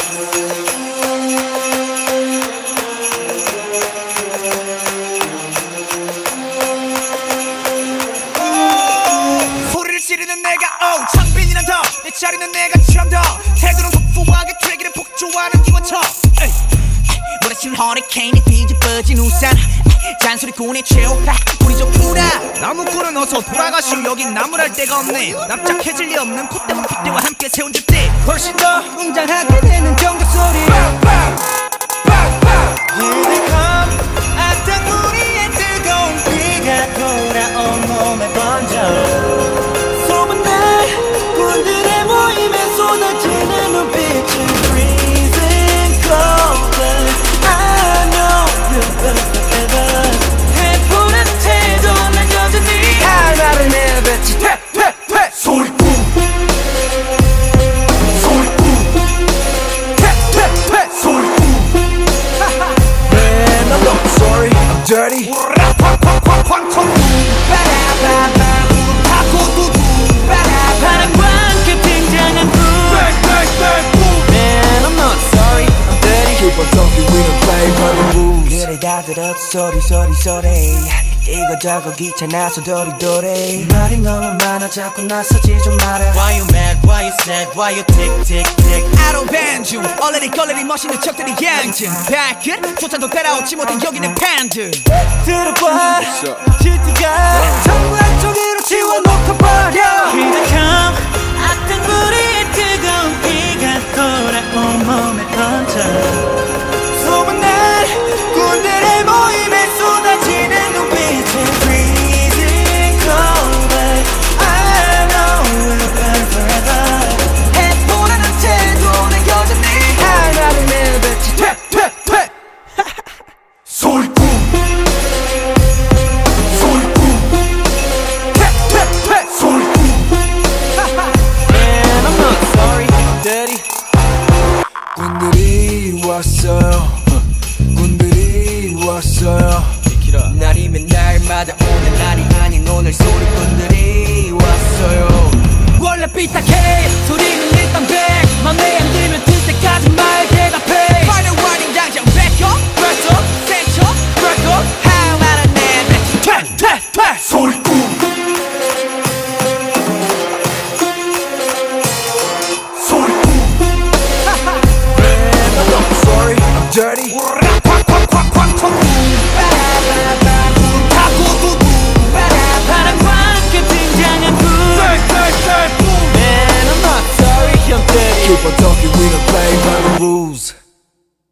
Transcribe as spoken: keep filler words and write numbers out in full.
소리를 지르는 내가 oh 창빈이란 더내 자리는 내가 처음 더 태도는 소소하게 트랙기를 폭주하는 기관차 몰아치는 허리케인이 뒤집어진 우산 잔소리꾼의 최후 우리 좋구나 나무꾼은 어서 돌아가시오 여긴 나무랄 데가 없네 납작해질 리 없는 콧대와 핏대와 함께 세운 집들 훨씬 더 웅장하게 되는 경적 소리 Here they come 악당 무리의 뜨거운 비가 돌아온 몸에 번져 소문난 군들의 모임에 쏟아지는 눈빛은 freezing cold I know you'll burn forever 해포란 태도 난 여전히 할 말을 내뱉지 퇴퇴퇴 소리꾼 소리꾼 퇴퇴퇴 소리꾼 Man I'm not sorry I'm dirty 쾅쾅쾅쾅쾅 바람과 함께 팽창한 구 Man I'm not sorry I'm dirty Keep on talking we don't play by the rules 그래 다 들었어 소리 소리 소리 이거저거 귀찮아서 도리도리 말이 너무 많아 자꾸 나서지 좀 마라 Why you mad, why you sad, why you tick tick tick I don't ban you 얼레리 걸레리 멋있는 척들이 양증 발끝 조찬도 따라오지 못해 여기는 팬들 들어봐 질투가 전부 한쪽으로 지워놓고 버려 Here they come 악당 무리의 뜨거운 비가 돌아온 몸에 번져 소문난 군들의 모임에 쏟아지는 눈빛은 freezing cold but I know we'll burn forever 해포라는 태도는 여전히 할 말을 내뱉지 퇴퇴퇴 소리꾼 소리꾼 퇴퇴퇴 소리꾼 Man I'm not sorry I'm dirty 군들이 왔어요 군들이 왔어요 날이면 날마다 오는 날이 아닌 오늘 소리꾼들이 왔어요 원래 삐딱해 소리는 일단 백 맘에 안 들면 들 때까지 말 대답해 Final warning 당장 back up press up set up break up 할 말은 내뱉지 퇴퇴퇴 소리꾼 소리꾼 Man I'm not sorry I'm dirty